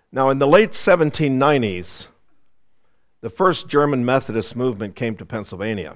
Now, in the late 1790s, the first German Methodist movement came to Pennsylvania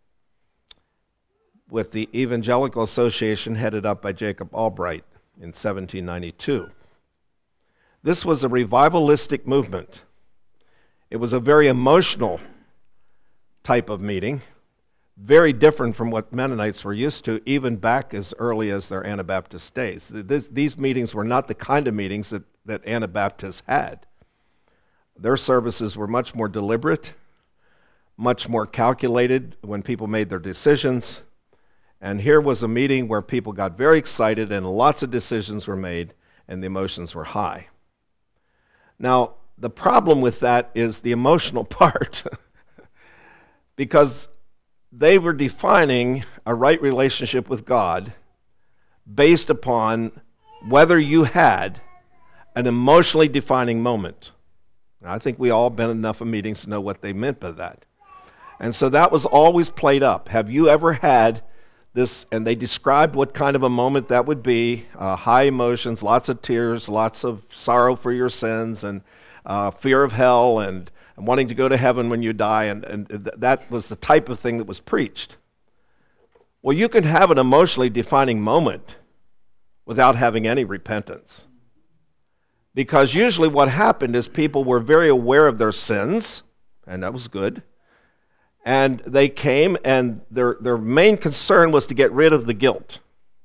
with the Evangelical Association headed up by Jacob Albright in 1792. This was a revivalistic movement. It was a very emotional type of meeting, very different from what Mennonites were used to, even back as early as their Anabaptist days. These meetings were not the kind of meetings that Anabaptists had. Their services were much more deliberate, much more calculated when people made their decisions. And here was a meeting where people got very excited and lots of decisions were made and the emotions were high. Now, the problem with that is the emotional part because they were defining a right relationship with God based upon whether you had an emotionally defining moment. Now, I think we all been in enough of meetings to know what they meant by that. And so that was always played up. Have you ever had this? And they described what kind of a moment that would be, high emotions, lots of tears, lots of sorrow for your sins, and fear of hell, and wanting to go to heaven when you die, and that was the type of thing that was preached. Well, you can have an emotionally defining moment without having any repentance. Because usually what happened is people were very aware of their sins, and that was good, and they came, and their main concern was to get rid of the guilt.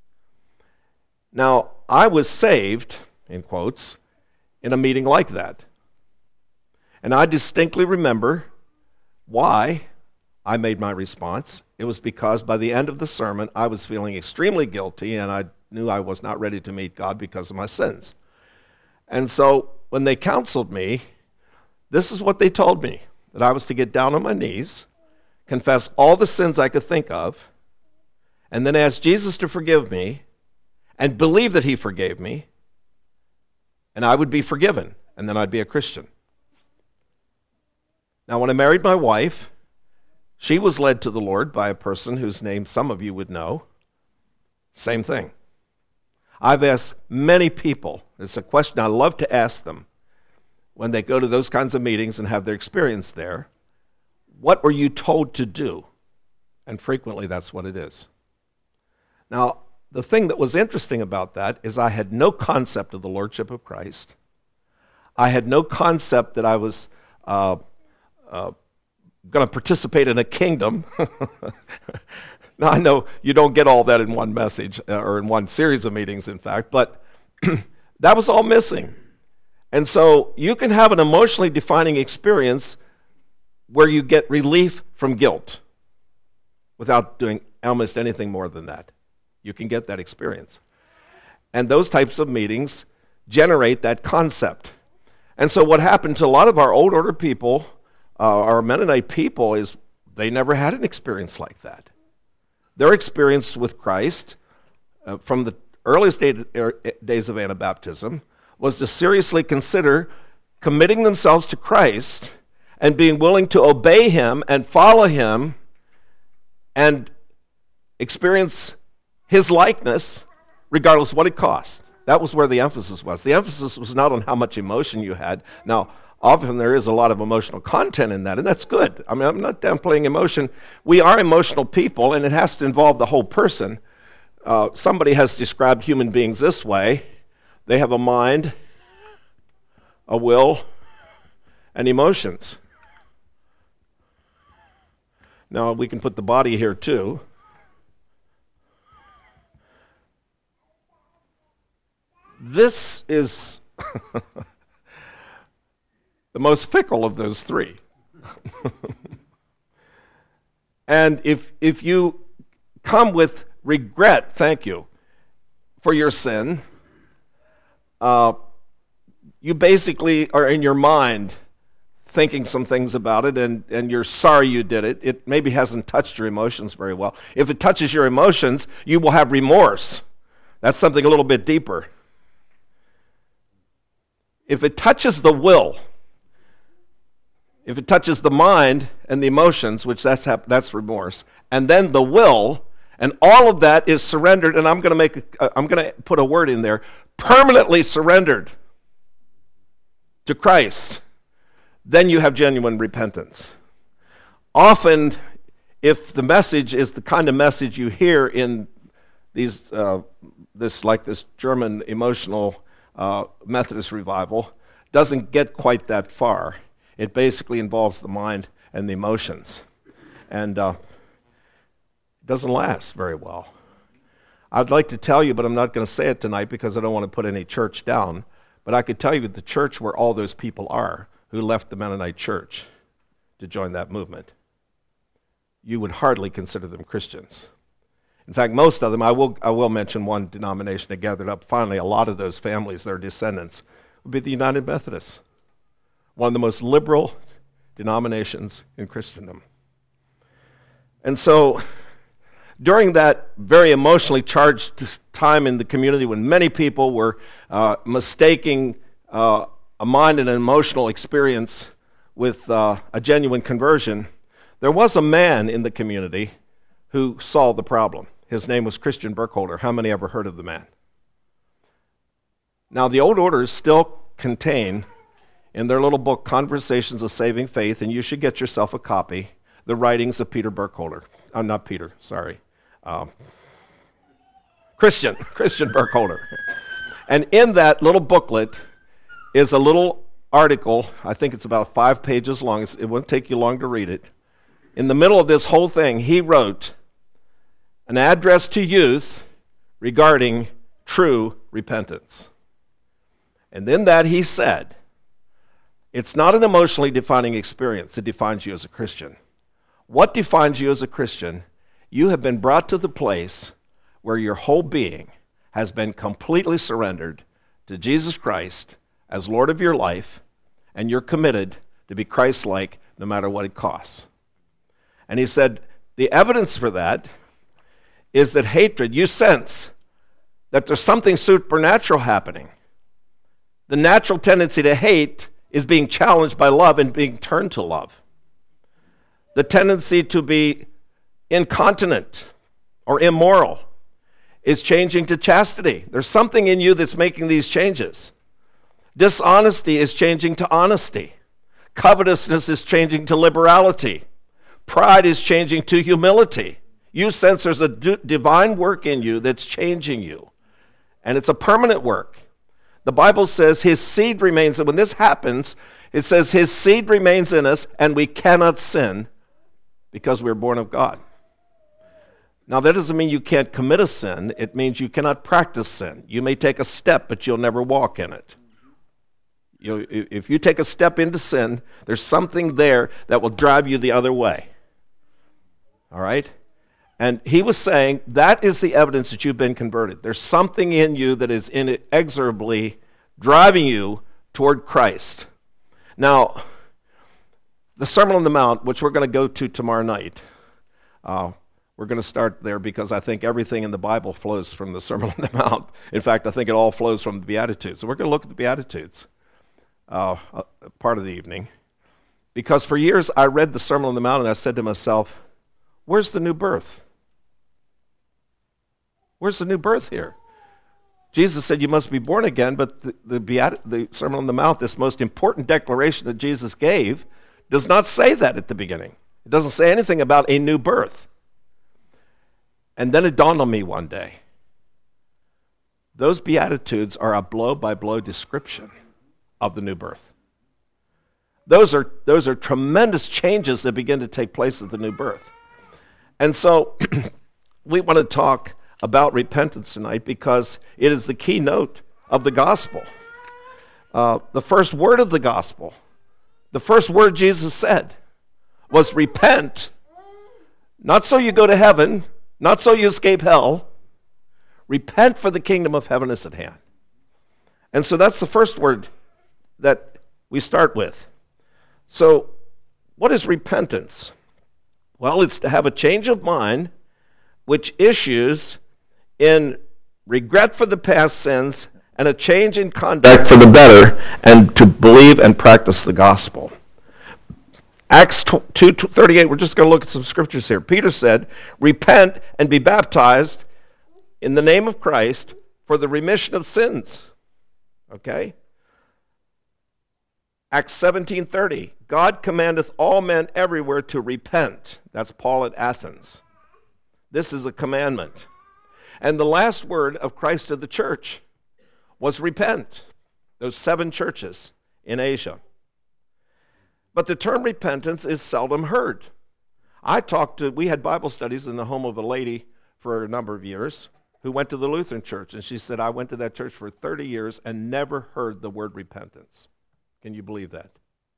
Now, I was saved, in quotes, in a meeting like that. And I distinctly remember why I made my response. It was because by the end of the sermon, I was feeling extremely guilty, and I knew I was not ready to meet God because of my sins. And so when they counseled me, this is what they told me, that I was to get down on my knees, confess all the sins I could think of, and then ask Jesus to forgive me, and believe that he forgave me, and I would be forgiven, and then I'd be a Christian. Now, when I married my wife, she was led to the Lord by a person whose name some of you would know. Same thing. I've asked many people, it's a question I love to ask them when they go to those kinds of meetings and have their experience there, what were you told to do? And frequently that's what it is. Now, the thing that was interesting about that is I had no concept of the Lordship of Christ. I had no concept that I was going to participate in a kingdom. Now, I know you don't get all that in one message, or in one series of meetings, in fact, but that was all missing. And so you can have an emotionally defining experience where you get relief from guilt without doing almost anything more than that. You can get that experience. And those types of meetings generate that concept. And so what happened to a lot of our old order people, our Mennonite people, is they never had an experience like that. Their experience with Christ from the earliest days of Anabaptism was to seriously consider committing themselves to Christ and being willing to obey him and follow him and experience his likeness regardless of what it cost. That was where the emphasis was. The emphasis was not on how much emotion you had. Now, often there is a lot of emotional content in that, and that's good. I mean, I'm not downplaying emotion. We are emotional people, and it has to involve the whole person. Somebody has described human beings this way. They have a mind, a will, and emotions. Now, we can put the body here too. This is the most fickle of those three. And if you come with regret, thank you, for your sin, you basically are in your mind thinking some things about it, and you're sorry you did it. It maybe hasn't touched your emotions very well. If it touches your emotions, you will have remorse. That's something a little bit deeper. If it touches the will, if it touches the mind and the emotions, which that's remorse, and then the will, and all of that is surrendered, and I'm going to put a word in there, permanently surrendered. to Christ, then you have genuine repentance. Often, if the message is the kind of message you hear in this German emotional Methodist revival, doesn't get quite that far. It basically involves the mind and the emotions. And it doesn't last very well. I'd like to tell you, but I'm not going to say it tonight because I don't want to put any church down, but I could tell you the church where all those people are who left the Mennonite church to join that movement, you would hardly consider them Christians. In fact, most of them, I will mention one denomination that gathered up. Finally, a lot of those families, their descendants, would be the United Methodists, one of the most liberal denominations in Christendom. And so, during that very emotionally charged time in the community when many people were mistaking a mind and an emotional experience with a genuine conversion, there was a man in the community who solved the problem. His name was Christian Burkholder. How many ever heard of the man? Now, the old orders still contain in their little book, Conversations of Saving Faith, and you should get yourself a copy, the writings of Peter Burkholder. Not Peter, sorry. Christian Burkholder. And in that little booklet is a little article, I think it's about 5 pages long. It won't take you long to read it. In the middle of this whole thing, he wrote an address to youth regarding true repentance. And in that he said, it's not an emotionally defining experience that defines you as a Christian. What defines you as a Christian? You have been brought to the place where your whole being has been completely surrendered to Jesus Christ as Lord of your life, and you're committed to be Christ-like no matter what it costs. And he said, the evidence for that is that hatred, you sense that there's something supernatural happening. The natural tendency to hate is being challenged by love and being turned to love. The tendency to be incontinent or immoral is changing to chastity. There's something in you that's making these changes. Dishonesty is changing to honesty. Covetousness is changing to liberality. Pride is changing to humility. You sense there's a divine work in you that's changing you. And it's a permanent work. The Bible says his seed remains, and when this happens, it says his seed remains in us and we cannot sin because we're born of God. Now that doesn't mean you can't commit a sin. It means you cannot practice sin. You may take a step, but you'll never walk in it. If you take a step into sin, there's something there that will drive you the other way. All right? And he was saying that is the evidence that you've been converted. There's something in you that is inexorably driving you toward Christ. Now, the Sermon on the Mount, which we're going to go to tomorrow night, we're going to start there because I think everything in the Bible flows from the Sermon on the Mount. In fact, I think it all flows from the Beatitudes. So we're going to look at the Beatitudes part of the evening. Because for years I read the Sermon on the Mount and I said to myself, where's the new birth? Where's the new birth here? Jesus said you must be born again, but the Sermon on the Mount, this most important declaration that Jesus gave, does not say that at the beginning. It doesn't say anything about a new birth. And then it dawned on me one day. Those Beatitudes are a blow-by-blow description of the new birth. Those are tremendous changes that begin to take place at the new birth. And so we want to talk about repentance tonight because it is the keynote of the gospel. The first word of the gospel, the first word Jesus said was repent, not so you go to heaven, not so you escape hell. Repent, for the kingdom of heaven is at hand. And so that's the first word that we start with. So what is repentance? Well, it's to have a change of mind which issues in regret for the past sins and a change in conduct for the better, and to believe and practice the gospel. Acts 2:38, we're just going to look at some scriptures here. Peter said, repent and be baptized in the name of Christ for the remission of sins. Okay? Acts 17:30, God commandeth all men everywhere to repent. That's Paul at Athens. This is a commandment. And the last word of Christ to the church was repent. Those 7 churches in Asia. But the term repentance is seldom heard. We had Bible studies in the home of a lady for a number of years who went to the Lutheran church, and she said, I went to that church for 30 years and never heard the word repentance. Can you believe that?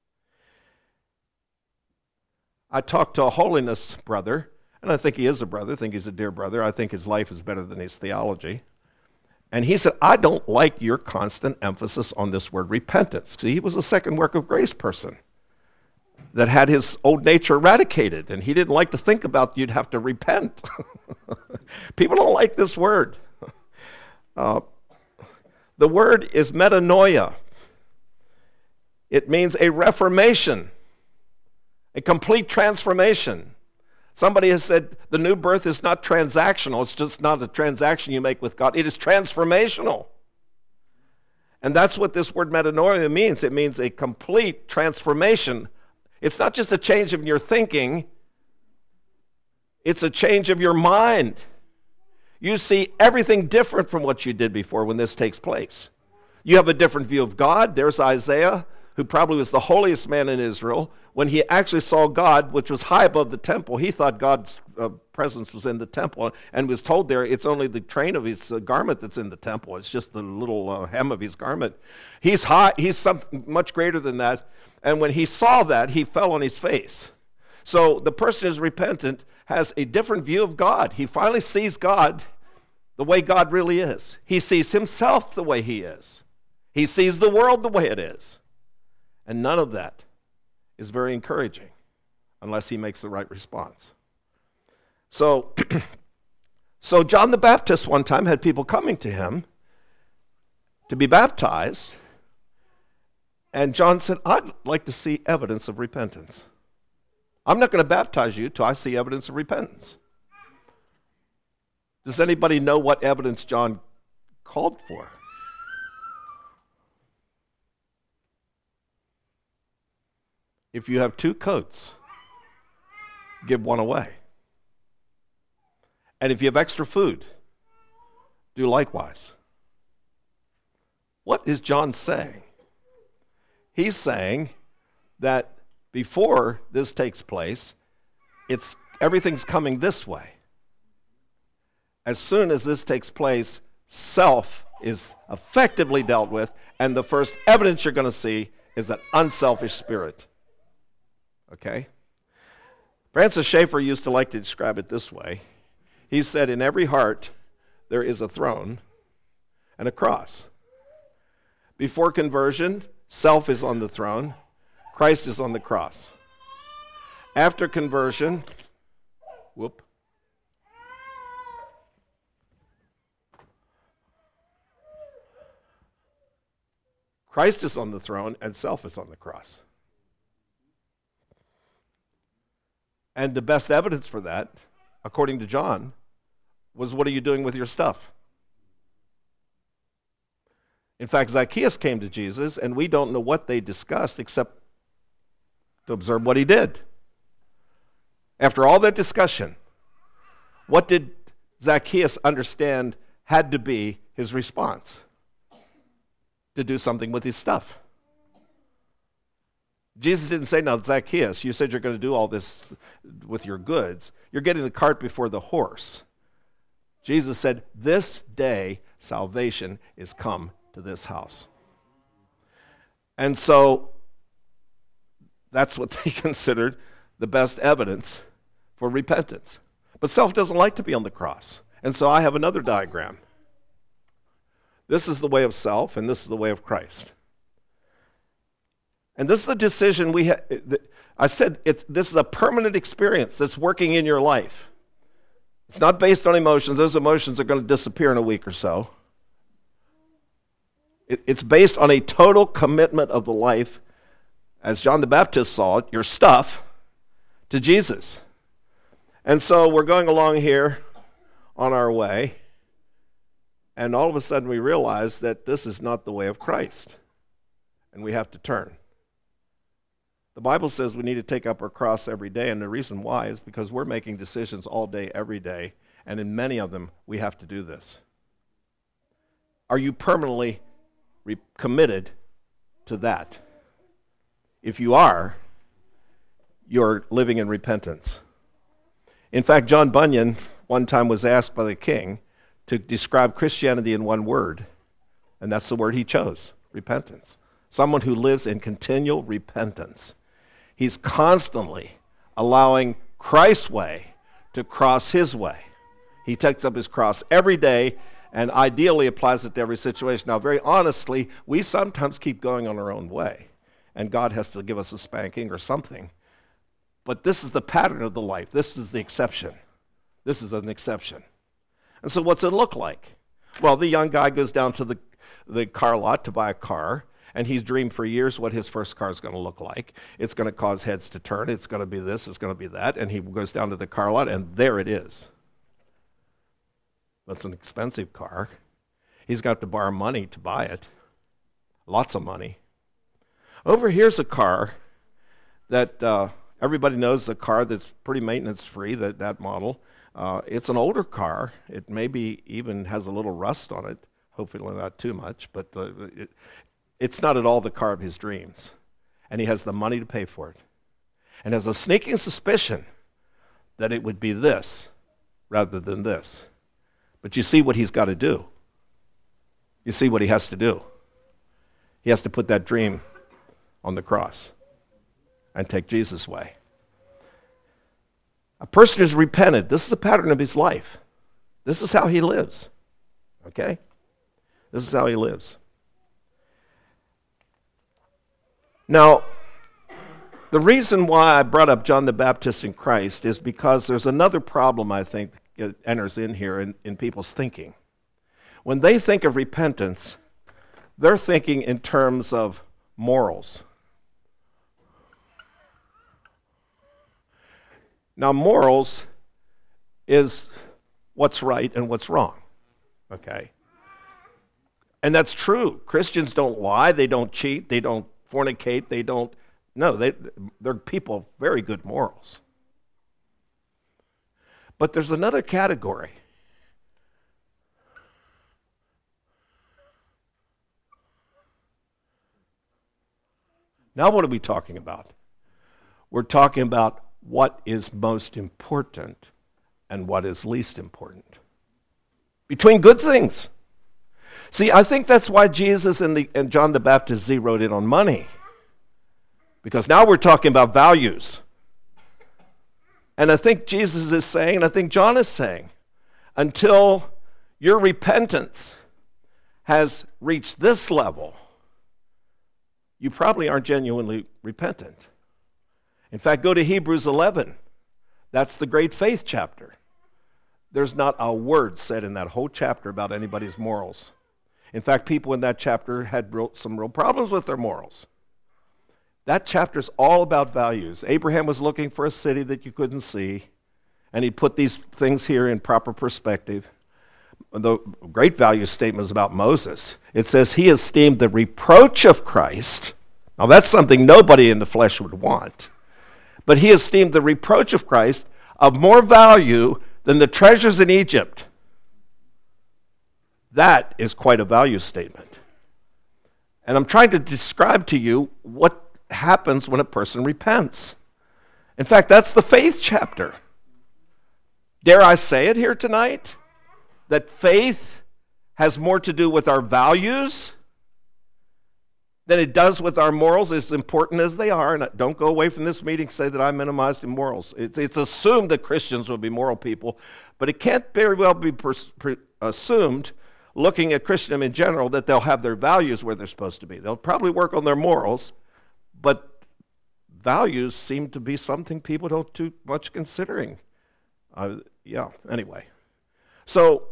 I talked to a holiness brother, and I think he is a brother, I think he's a dear brother, I think his life is better than his theology. And he said, I don't like your constant emphasis on this word repentance. See, he was a second work of grace person that had his old nature eradicated, and he didn't like to think about you'd have to repent. People don't like this word. The word is metanoia. It means a reformation, a complete transformation. Somebody has said the new birth is not transactional. It's just not a transaction you make with God. It is transformational. And that's what this word metanoia means. It means a complete transformation. It's not just a change of your thinking. It's a change of your mind. You see everything different from what you did before when this takes place. You have a different view of God. There's Isaiah, who probably was the holiest man in Israel. When he actually saw God, which was high above the temple, he thought God's presence was in the temple, and was told there it's only the train of his garment that's in the temple. It's just the little hem of his garment. He's high. He's something much greater than that. And when he saw that, he fell on his face. So the person who's repentant has a different view of God. He finally sees God the way God really is. He sees himself the way he is. He sees the world the way it is. And none of that is very encouraging unless he makes the right response. So John the Baptist one time had people coming to him to be baptized, and John said, I'd like to see evidence of repentance. I'm not going to baptize you till I see evidence of repentance. Does anybody know what evidence John called for? If you have 2 coats, give one away. And if you have extra food, do likewise. What is John saying? He's saying that before this takes place, everything's coming this way. As soon as this takes place, self is effectively dealt with, and the first evidence you're going to see is an unselfish spirit. Okay? Francis Schaeffer used to like to describe it this way. He said, in every heart there is a throne and a cross. Before conversion, self is on the throne, Christ is on the cross. After conversion, Christ is on the throne and self is on the cross. And the best evidence for that, according to John, was what are you doing with your stuff? In fact, Zacchaeus came to Jesus, and we don't know what they discussed except to observe what he did. After all that discussion, what did Zacchaeus understand had to be his response? To do something with his stuff. Jesus didn't say, now, Zacchaeus, you said you're going to do all this with your goods. You're getting the cart before the horse. Jesus said, this day salvation is come to this house. And so that's what they considered the best evidence for repentance. But self doesn't like to be on the cross. And so I have another diagram. This is the way of self, and this is the way of Christ. And this is a decision we have. I said this is a permanent experience that's working in your life. It's not based on emotions. Those emotions are going to disappear in a week or so. It's based on a total commitment of the life, as John the Baptist saw it, your stuff, to Jesus. And so we're going along here on our way, and all of a sudden we realize that this is not the way of Christ, and we have to turn. The Bible says we need to take up our cross every day, and the reason why is because we're making decisions all day, every day, and in many of them, we have to do this. Are you permanently committed to that? If you are, you're living in repentance. In fact, John Bunyan one time was asked by the king to describe Christianity in one word, and that's the word he chose, repentance. Someone who lives in continual repentance. He's constantly allowing Christ's way to cross his way. He takes up his cross every day and ideally applies it to every situation. Now, very honestly, we sometimes keep going on our own way, and God has to give us a spanking or something. But this is the pattern of the life. This is the exception. This is an exception. And so what's it look like? Well, the young guy goes down to the car lot to buy a car, and he's dreamed for years what his first car is going to look like. It's going to cause heads to turn. It's going to be this. It's going to be that. And he goes down to the car lot, and there it is. That's an expensive car. He's got to borrow money to buy it. Lots of money. Over here's a car that everybody knows, a car that's pretty maintenance-free, that model. It's an older car. It maybe even has a little rust on it. Hopefully not too much, but it's not at all the car of his dreams. And he has the money to pay for it. And has a sneaking suspicion that it would be this rather than this. But you see what he's got to do. You see what he has to do. He has to put that dream on the cross and take Jesus' way. A person who's repented, this is the pattern of his life. This is how he lives. Okay? This is how he lives. Now, the reason why I brought up John the Baptist and Christ is because there's another problem, I think, that enters in here in people's thinking. When they think of repentance, they're thinking in terms of morals. Now, morals is what's right and what's wrong, okay? And that's true. Christians don't lie, they don't cheat, they don't fornicate, they're people of very good morals. But there's another category. Now what are we talking about? We're talking about what is most important and what is least important. Between good things. See, I think that's why Jesus and John the Baptist zeroed in on money. Because now we're talking about values. And I think Jesus is saying, and I think John is saying, until your repentance has reached this level, you probably aren't genuinely repentant. In fact, go to Hebrews 11. That's the great faith chapter. There's not a word said in that whole chapter about anybody's morals. In fact, people in that chapter had some real problems with their morals. That chapter is all about values. Abraham was looking for a city that you couldn't see, and he put these things here in proper perspective. The great value statement is about Moses. It says he esteemed the reproach of Christ. Now that's something nobody in the flesh would want. But he esteemed the reproach of Christ of more value than the treasures in Egypt. That is quite a value statement. And I'm trying to describe to you what happens when a person repents. In fact, that's the faith chapter. Dare I say it here tonight? That faith has more to do with our values than it does with our morals, as important as they are. And don't go away from this meeting say that I minimized in morals. It's assumed that Christians will be moral people, but it can't very well be assumed, looking at Christendom in general, that they'll have their values where they're supposed to be. They'll probably work on their morals, but values seem to be something people don't too much considering. Anyway. So,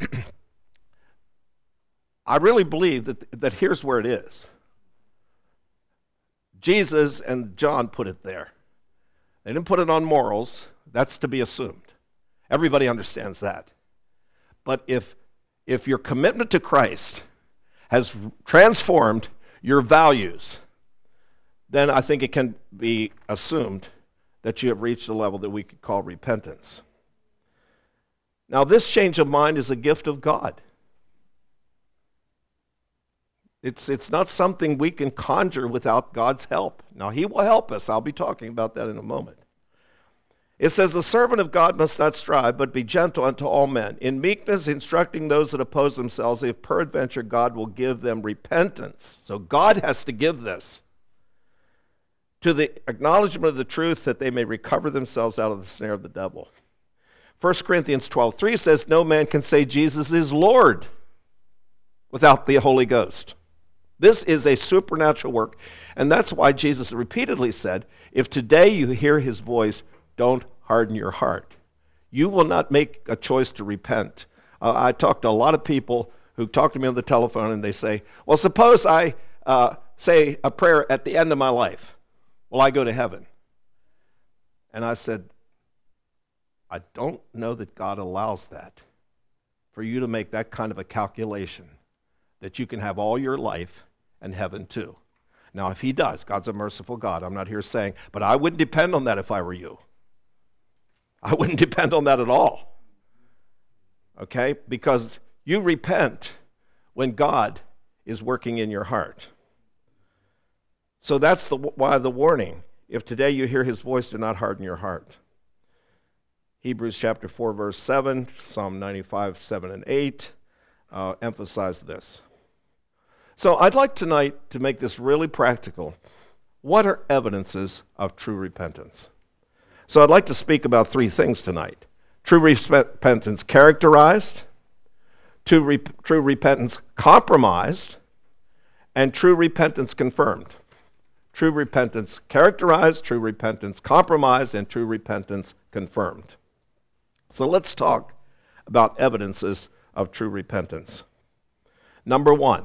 I really believe that here's where it is. Jesus and John put it there. They didn't put it on morals. That's to be assumed. Everybody understands that. But if your commitment to Christ has transformed your values, then I think it can be assumed that you have reached a level that we could call repentance. Now, this change of mind is a gift of God. It's not something we can conjure without God's help. Now, he will help us. I'll be talking about that in a moment. It says, the servant of God must not strive, but be gentle unto all men, in meekness instructing those that oppose themselves, if peradventure God will give them repentance. So God has to give this, to the acknowledgement of the truth, that they may recover themselves out of the snare of the devil. 1 Corinthians 12:3 says, no man can say Jesus is Lord without the Holy Ghost. This is a supernatural work, and that's why Jesus repeatedly said, if today you hear his voice, don't harden your heart. You will not make a choice to repent. I talk to a lot of people who talk to me on the telephone, and they say, well, suppose I say a prayer at the end of my life. Will I go to heaven? And I said, I don't know that God allows that, for you to make that kind of a calculation, that you can have all your life and heaven too. Now, if he does, God's a merciful God. I'm not here saying, but I wouldn't depend on that if I were you. I wouldn't depend on that at all. Okay? Because you repent when God is working in your heart. So that's why the warning. If today you hear his voice, do not harden your heart. Hebrews chapter 4, verse 7, Psalm 95, 7 and 8 emphasize this. So I'd like tonight to make this really practical. What are evidences of true repentance? So I'd like to speak about three things tonight. True repentance characterized, true repentance compromised, and true repentance confirmed. True repentance characterized, true repentance compromised, and true repentance confirmed. So let's talk about evidences of true repentance. Number one,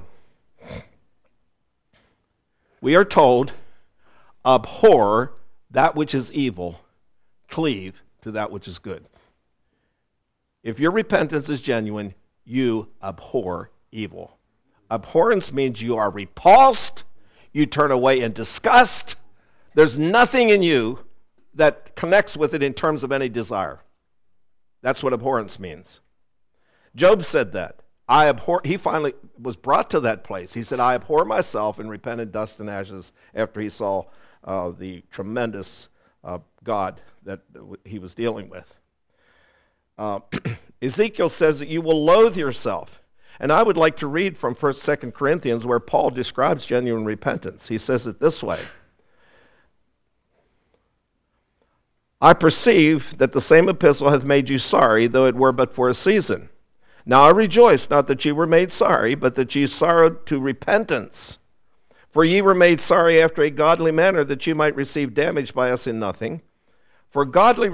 we are told, abhor that which is evil, cleave to that which is good. If your repentance is genuine, you abhor evil. Abhorrence means you are repulsed, you turn away in disgust. There's nothing in you that connects with it in terms of any desire. That's what abhorrence means. Job said that. He finally was brought to that place. He said, I abhor myself, and repented dust and ashes after he saw the tremendous God that he was dealing with. Ezekiel says that you will loathe yourself. And I would like to read from 1st, 2nd Corinthians, where Paul describes genuine repentance. He says it this way. I perceive that the same epistle hath made you sorry, though it were but for a season. Now I rejoice, not that ye were made sorry, but that ye sorrowed to repentance. For ye were made sorry after a godly manner, that ye might receive damage by us in nothing. For godly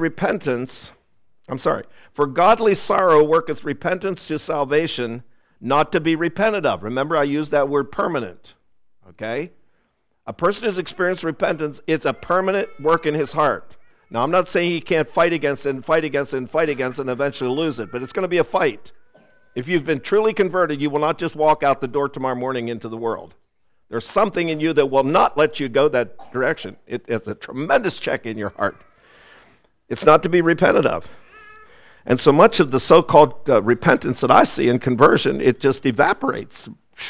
sorrow worketh repentance to salvation, not to be repented of. Remember, I used that word permanent. Okay? A person who's experienced repentance, it's a permanent work in his heart. Now, I'm not saying he can't fight against it and fight against it and fight against it and eventually lose it, but it's going to be a fight. If you've been truly converted, you will not just walk out the door tomorrow morning into the world. There's something in you that will not let you go that direction. It's a tremendous check in your heart. It's not to be repented of. And so much of the so-called repentance that I see in conversion, it just evaporates.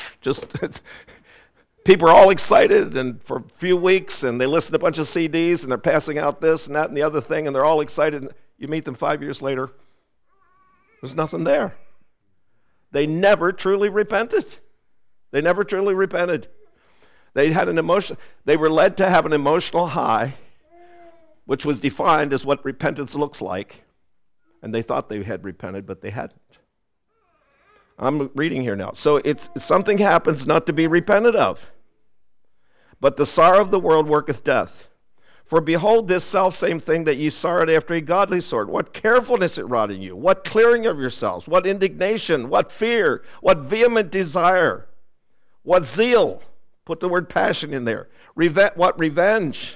People are all excited and for a few weeks, and they listen to a bunch of CDs, and they're passing out this and that and the other thing, and they're all excited. You meet them 5 years later, there's nothing there. They never truly repented. They never truly repented. They had an emotion. They were led to have an emotional high, which was defined as what repentance looks like, and they thought they had repented, but they hadn't. I'm reading here now. So it's something happens not to be repented of. But the sorrow of the world worketh death. For behold, this selfsame thing that ye sorrowed after a godly sort, what carefulness it wrought in you, what clearing of yourselves, what indignation, what fear, what vehement desire, what zeal. Put the word passion in there. What revenge.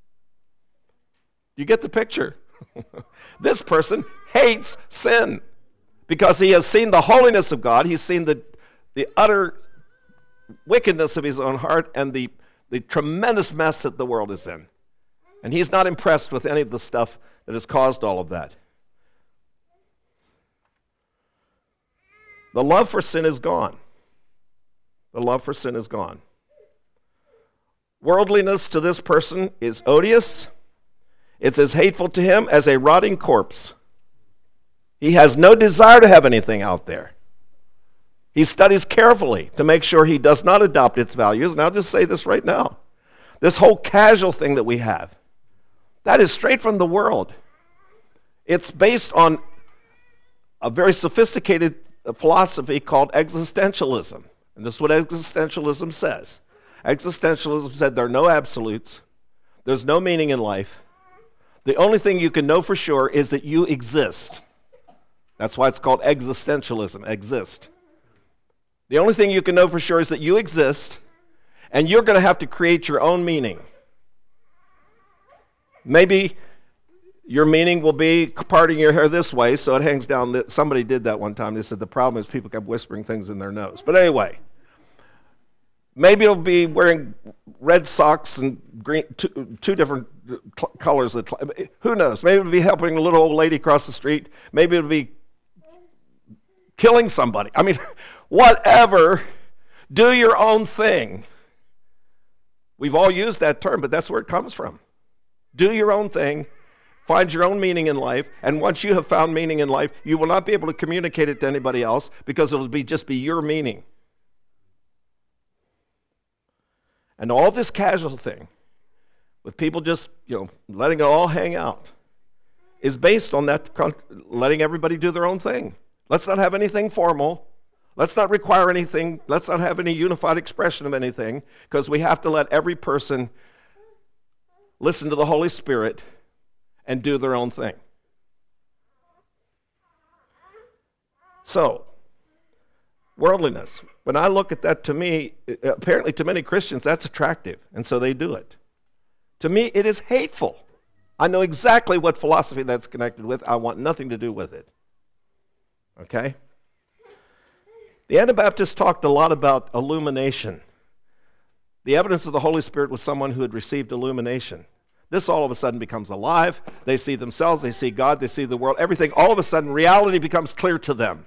You get the picture? This person hates sin because he has seen the holiness of God. He's seen the utter wickedness of his own heart and the the tremendous mess that the world is in. And he's not impressed with any of the stuff that has caused all of that. The love for sin is gone. The love for sin is gone. Worldliness to this person is odious. It's as hateful to him as a rotting corpse. He has no desire to have anything out there. He studies carefully to make sure he does not adopt its values. And I'll just say this right now. This whole casual thing that we have, that is straight from the world. It's based on a very sophisticated philosophy called existentialism. And this is what existentialism says. Existentialism said there are no absolutes. There's no meaning in life. The only thing you can know for sure is that you exist. That's why it's called existentialism, exist. The only thing you can know for sure is that you exist, and you're going to have to create your own meaning. Maybe your meaning will be parting your hair this way so it hangs down. Somebody did that one time. They said the problem is people kept whispering things in their nose. But anyway, maybe it'll be wearing red socks and green, two different colors. Who knows? Maybe it'll be helping a little old lady across the street. Maybe it'll be killing somebody. I mean, whatever. Do your own thing. We've all used that term, but that's where it comes from. Do your own thing. Find your own meaning in life. And once you have found meaning in life, you will not be able to communicate it to anybody else because it'll just be your meaning. And all this casual thing, with people just, letting it all hang out, is based on that, letting everybody do their own thing. Let's not have anything formal. Let's not require anything. Let's not have any unified expression of anything, because we have to let every person listen to the Holy Spirit and do their own thing. So, worldliness. When I look at that, to me, apparently to many Christians, that's attractive, and so they do it. To me, it is hateful. I know exactly what philosophy that's connected with. I want nothing to do with it. Okay? The Anabaptists talked a lot about illumination. The evidence of the Holy Spirit was someone who had received illumination. This all of a sudden becomes alive. They see themselves, they see God, they see the world, everything. All of a sudden, reality becomes clear to them.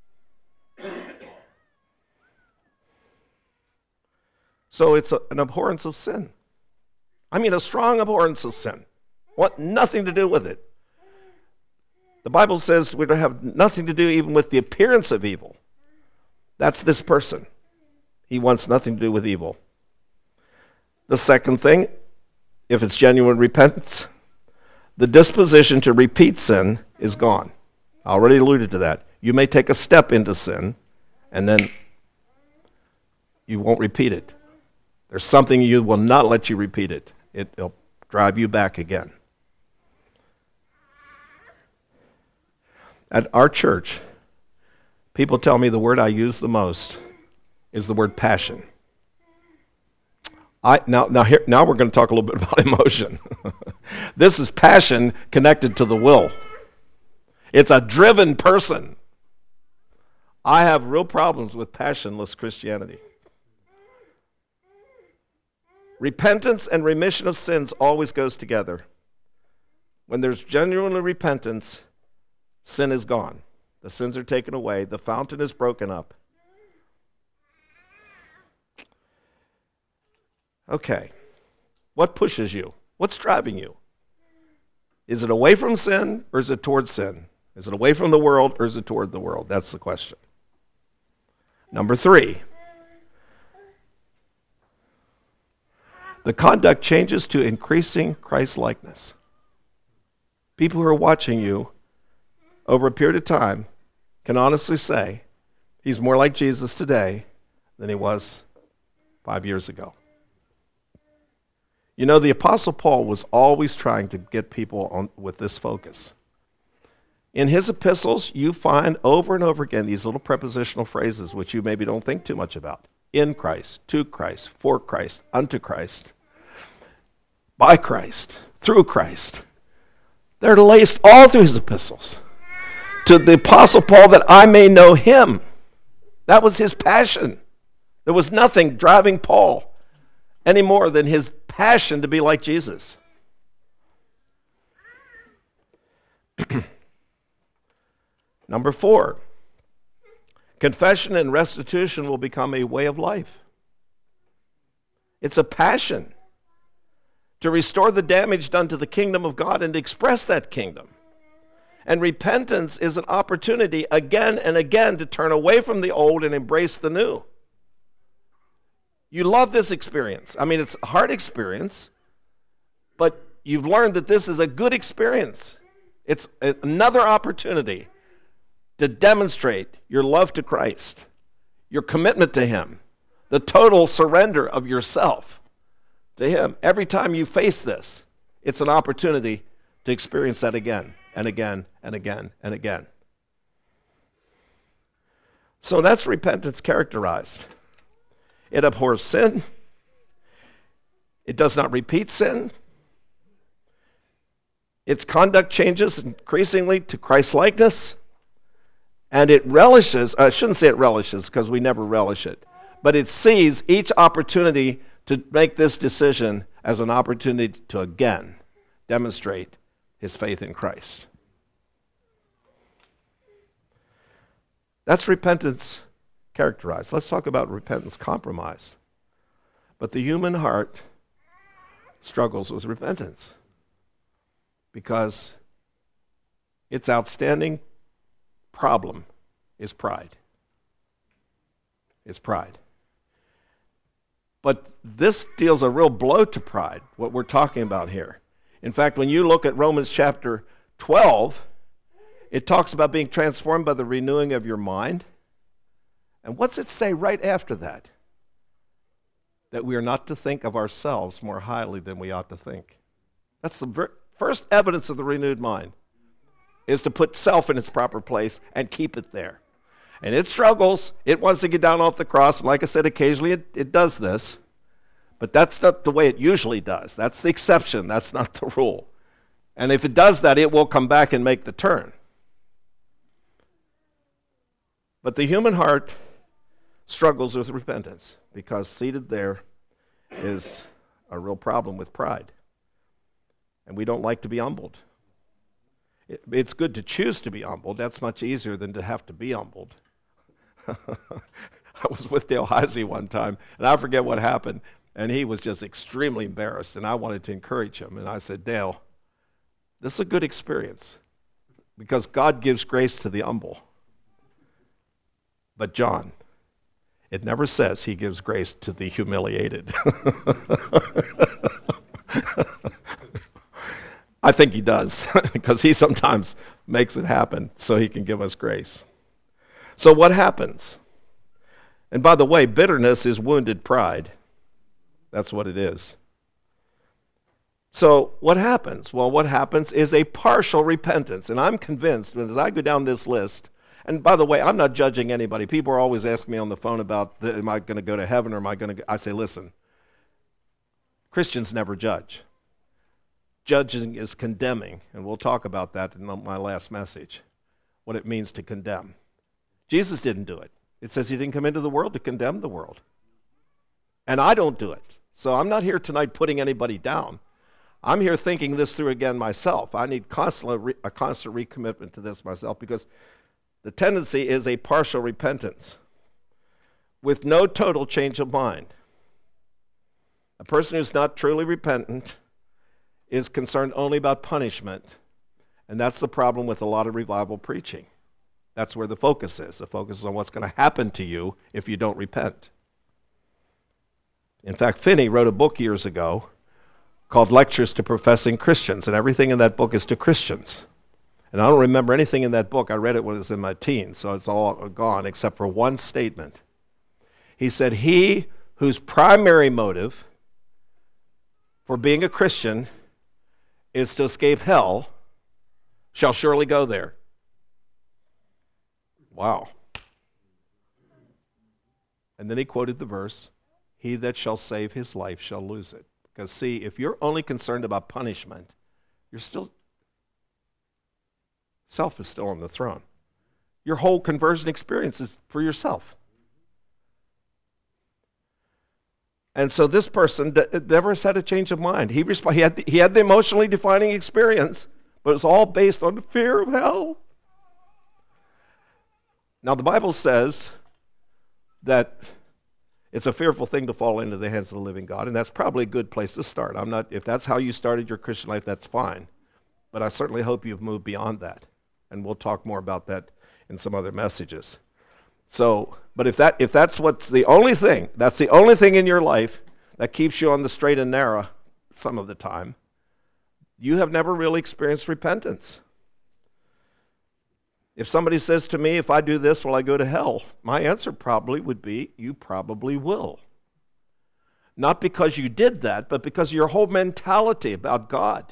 So it's an abhorrence of sin. I mean, a strong abhorrence of sin. Want nothing to do with it. The Bible says we don't have nothing to do even with the appearance of evil. That's this person. He wants nothing to do with evil. The second thing, if it's genuine repentance, the disposition to repeat sin is gone. I already alluded to that. You may take a step into sin, and then you won't repeat it. There's something you will not let you repeat it. It'll drive you back again. At our church, people tell me the word I use the most is the word passion. Now we're going to talk a little bit about emotion. This is passion connected to the will. It's a driven person. I have real problems with passionless Christianity. Repentance and remission of sins always goes together. When there's genuine repentance, sin is gone. The sins are taken away. The fountain is broken up. Okay. What pushes you? What's driving you? Is it away from sin or is it towards sin? Is it away from the world or is it toward the world? That's the question. Number 3. The conduct changes to increasing Christ-likeness. People who are watching you over a period of time can honestly say he's more like Jesus today than he was 5 years ago. You know, the Apostle Paul was always trying to get people with this focus. In his epistles, you find over and over again these little prepositional phrases which you maybe don't think too much about. In Christ, to Christ, for Christ, unto Christ, by Christ, through Christ. They're laced all through his epistles. To the Apostle Paul, that I may know him. That was his passion. There was nothing driving Paul any more than his passion to be like Jesus. Number 4, confession and restitution will become a way of life. It's a passion to restore the damage done to the kingdom of God and to express that kingdom. And repentance is an opportunity again and again to turn away from the old and embrace the new. You love this experience. I mean, it's a hard experience, but you've learned that this is a good experience. It's another opportunity to demonstrate your love to Christ, your commitment to him, the total surrender of yourself to him. Every time you face this, it's an opportunity to experience that again and again and again and again. So that's repentance characterized. It abhors sin. It does not repeat sin. Its conduct changes increasingly to Christ-likeness. And it relishes, I shouldn't say it relishes because we never relish it, but it sees each opportunity to make this decision as an opportunity to again demonstrate his faith in Christ. That's repentance characterized. Let's talk about repentance compromised. But the human heart struggles with repentance because its outstanding problem is pride. It's pride. But this deals a real blow to pride, what we're talking about here. In fact, when you look at Romans chapter 12, it talks about being transformed by the renewing of your mind. And what's it say right after that? That we are not to think of ourselves more highly than we ought to think. That's the first evidence of the renewed mind, is to put self in its proper place and keep it there. And it struggles. It wants to get down off the cross. And like I said, occasionally it does this. But that's not the way it usually does. That's the exception. That's not the rule. And if it does that, it will come back and make the turn. But the human heart struggles with repentance because seated there is a real problem with pride. And we don't like to be humbled. It's good to choose to be humbled. That's much easier than to have to be humbled. I was with Dale Heisey one time, and I forget what happened, and he was just extremely embarrassed, and I wanted to encourage him. And I said, Dale, this is a good experience because God gives grace to the humble. But John, it never says he gives grace to the humiliated. I think he does because he sometimes makes it happen so he can give us grace. So what happens? And by the way, bitterness is wounded pride. That's what it is. So what happens? Well, what happens is a partial repentance. And I'm convinced that as I go down this list, and by the way, I'm not judging anybody. People are always asking me on the phone about, am I going to go to heaven or am I going to go? I say, listen, Christians never judge. Judging is condemning, and we'll talk about that in my last message, what it means to condemn. Jesus didn't do it. It says he didn't come into the world to condemn the world. And I don't do it. So I'm not here tonight putting anybody down. I'm here thinking this through again myself. I need a constant recommitment to this myself because the tendency is a partial repentance with no total change of mind. A person who's not truly repentant is concerned only about punishment, and that's the problem with a lot of revival preaching. That's where the focus is. The focus is on what's going to happen to you if you don't repent. In fact, Finney wrote a book years ago called Lectures to Professing Christians, and everything in that book is to Christians. And I don't remember anything in that book. I read it when I was in my teens, so it's all gone except for one statement. He said, he whose primary motive for being a Christian is to escape hell shall surely go there. Wow. And then he quoted the verse, he that shall save his life shall lose it. Because see, if you're only concerned about punishment, self is still on the throne. Your whole conversion experience is for yourself. And so this person never has had a change of mind. He had the emotionally defining experience, but it's all based on the fear of hell. Now, the Bible says that it's a fearful thing to fall into the hands of the living God, and that's probably a good place to start. If that's how you started your Christian life, that's fine. But I certainly hope you've moved beyond that. And we'll talk more about that in some other messages. So, but if that's what's the only thing, that's the only thing in your life that keeps you on the straight and narrow some of the time, you have never really experienced repentance. If somebody says to me, if I do this, will I go to hell? My answer probably would be, you probably will. Not because you did that, but because of your whole mentality about God.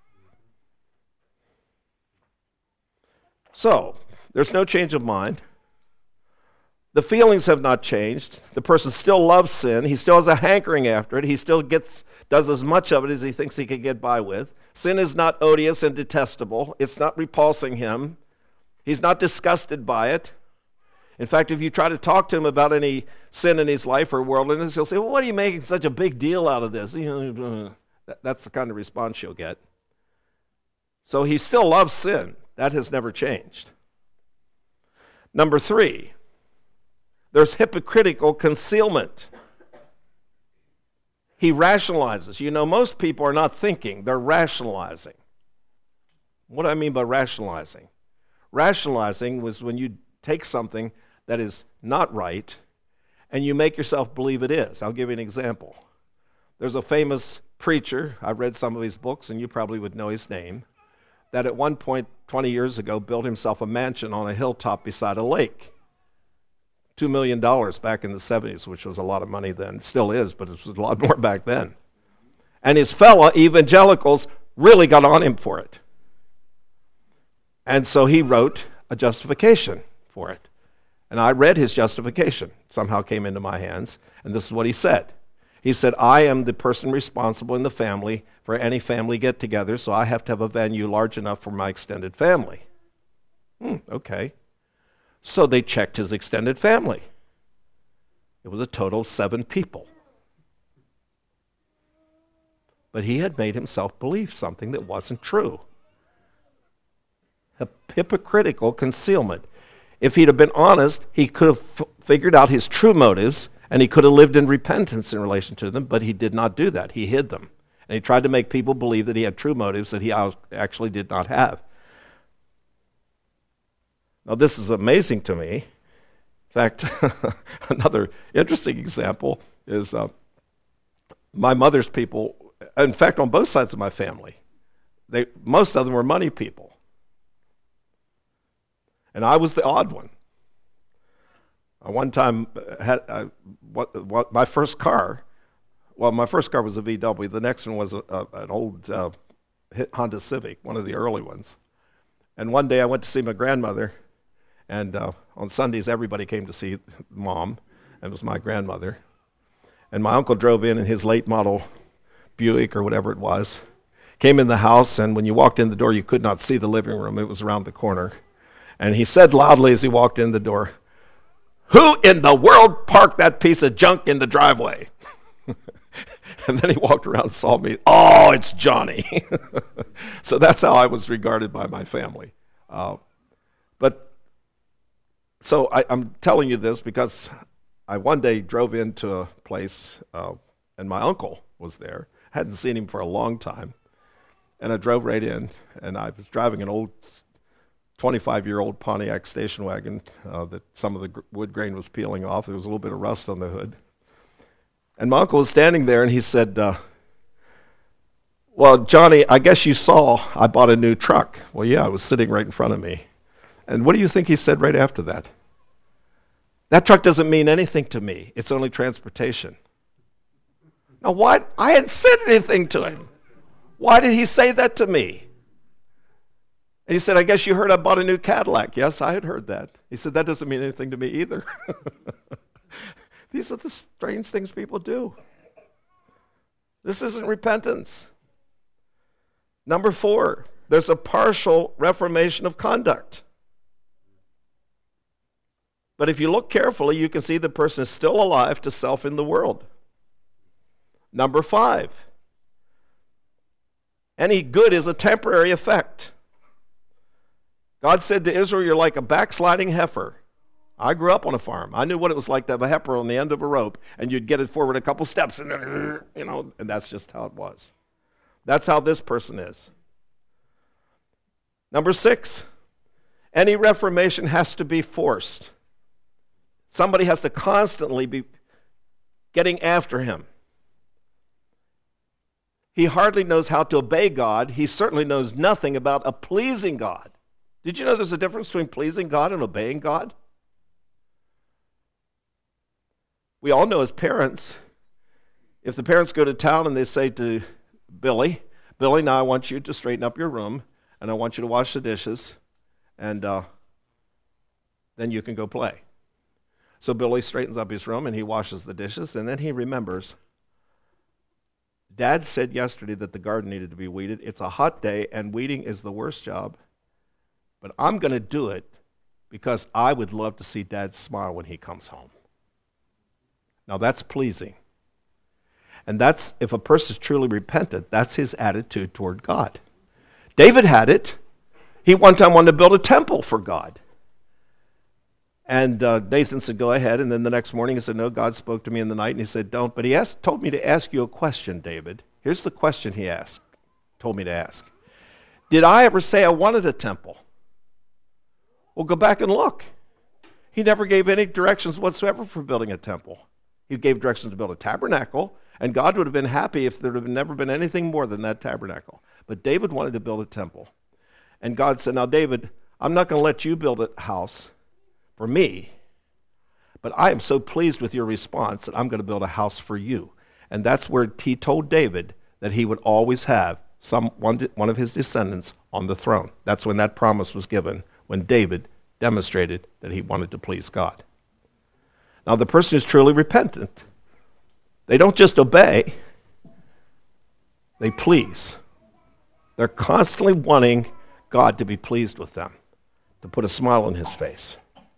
So, there's no change of mind. The feelings have not changed. The person still loves sin. He still has a hankering after it. He still does as much of it as he thinks he can get by with. Sin is not odious and detestable. It's not repulsing him. He's not disgusted by it. In fact, if you try to talk to him about any sin in his life or worldliness, he'll say, well, what are you making such a big deal out of this? That's the kind of response you'll get. So he still loves sin. That has never changed. Number 3, there's hypocritical concealment. He rationalizes. Most people are not thinking, they're rationalizing. What do I mean by rationalizing? Rationalizing was when you take something that is not right and you make yourself believe it is. I'll give you an example. There's a famous preacher, I've read some of his books and you probably would know his name, that at one point 20 years ago built himself a mansion on a hilltop beside a lake. $2 million back in the 70s, which was a lot of money then. It still is, but it was a lot more back then. And his fellow evangelicals really got on him for it. And so he wrote a justification for it. And I read his justification. Somehow came into my hands. And this is what he said. He said, I am the person responsible in the family for any family get-together, so I have to have a venue large enough for my extended family. Okay. So they checked his extended family. It was a total of 7 people. But he had made himself believe something that wasn't true. Hypocritical concealment. If he'd have been honest, he could have figured out his true motives, and he could have lived in repentance in relation to them, but he did not do that. He hid them. And he tried to make people believe that he had true motives that he actually did not have. Now, this is amazing to me. In fact, another interesting example is my mother's people, in fact, on both sides of my family, most of them were money people. And I was the odd one. I one time had my first car. Well, my first car was a VW. The next one was an old Honda Civic, one of the early ones. And one day I went to see my grandmother, and on Sundays everybody came to see Mom, and it was my grandmother. And my uncle drove in his late model Buick or whatever it was, came in the house, and when you walked in the door, you could not see the living room. It was around the corner. And he said loudly as he walked in the door, "Who in the world parked that piece of junk in the driveway?" And then he walked around and saw me. "Oh, it's Johnny." So that's how I was regarded by my family. So I'm telling you this because I one day drove into a place and my uncle was there. Hadn't seen him for a long time. And I drove right in, and I was driving an old 25-year-old Pontiac station wagon that some of the wood grain was peeling off. There was a little bit of rust on the hood. And my uncle was standing there, and he said, "Well, Johnny, I guess you saw I bought a new truck." Well, yeah, it was sitting right in front of me. And what do you think he said right after that? "That truck doesn't mean anything to me. It's only transportation." Now, what? I hadn't said anything to him. Why did he say that to me? And he said, "I guess you heard I bought a new Cadillac." Yes, I had heard that. He said, "That doesn't mean anything to me either." These are the strange things people do. This isn't repentance. Number 4, there's a partial reformation of conduct. But if you look carefully, you can see the person is still alive to self in the world. Number 5, any good is a temporary effect. God said to Israel, you're like a backsliding heifer. I grew up on a farm. I knew what it was like to have a heifer on the end of a rope, and you'd get it forward a couple steps, and then, and that's just how it was. That's how this person is. Number 6, any reformation has to be forced. Somebody has to constantly be getting after him. He hardly knows how to obey God. He certainly knows nothing about a pleasing God. Did you know there's a difference between pleasing God and obeying God? We all know as parents, if the parents go to town and they say to Billy, now I want you to straighten up your room, and I want you to wash the dishes, and then you can go play. So Billy straightens up his room, and he washes the dishes, and then he remembers, Dad said yesterday that the garden needed to be weeded. It's a hot day, and weeding is the worst job, but I'm going to do it because I would love to see Dad smile when he comes home. Now that's pleasing. And that's, if a person is truly repentant, that's his attitude toward God. David had it. He one time wanted to build a temple for God. And Nathan said, go ahead. And then the next morning he said, no, God spoke to me in the night. And he said, don't. But he told me to ask you a question, David. Here's the question he told me to ask. Did I ever say I wanted a temple? Well, go back and look. He never gave any directions whatsoever for building a temple. He gave directions to build a tabernacle, and God would have been happy if there had never been anything more than that tabernacle. But David wanted to build a temple. And God said, now, David, I'm not going to let you build a house for me, but I am so pleased with your response that I'm going to build a house for you. And that's where he told David that he would always have one of his descendants on the throne. That's when that promise was given, when David demonstrated that he wanted to please God. Now, the person who's truly repentant, they don't just obey, they please. They're constantly wanting God to be pleased with them, to put a smile on his face.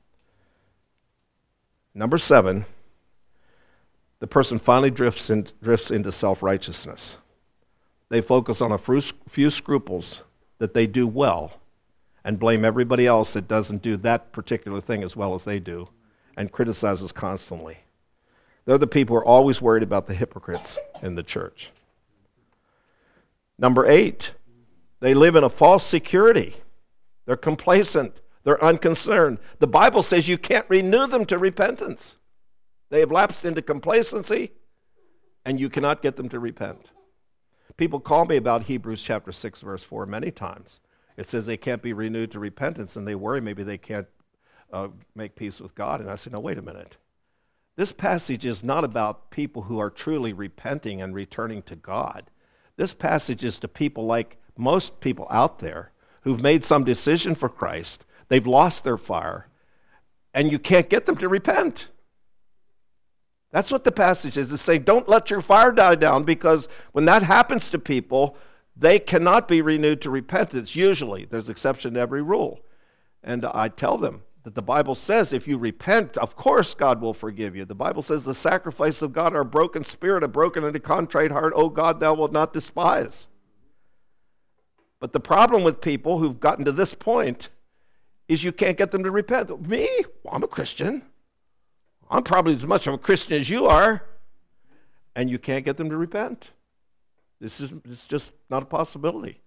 Number 7, the person finally drifts into self-righteousness. They focus on a few scruples that they do well and blame everybody else that doesn't do that particular thing as well as they do, and criticizes constantly. They're the people who are always worried about the hypocrites in the church. Number 8, they live in a false security. They're complacent. They're unconcerned. The Bible says you can't renew them to repentance. They have lapsed into complacency, and you cannot get them to repent. People call me about Hebrews chapter 6, verse 4 many times. It says they can't be renewed to repentance, and they worry maybe they can't make peace with God. And I said, no, wait a minute. This passage is not about people who are truly repenting and returning to God. This passage is to people like most people out there who've made some decision for Christ. They've lost their fire, and you can't get them to repent. That's what the passage is. It's saying, don't let your fire die down, because when that happens to people, they cannot be renewed to repentance, usually. There's exception to every rule. And I tell them that the Bible says if you repent, of course God will forgive you. The Bible says the sacrifice of God are a broken spirit, a broken and a contrite heart, O God, thou wilt not despise. But the problem with people who've gotten to this point is you can't get them to repent. Me? Well, I'm a Christian. I'm probably as much of a Christian as you are. And you can't get them to repent. It's just not a possibility.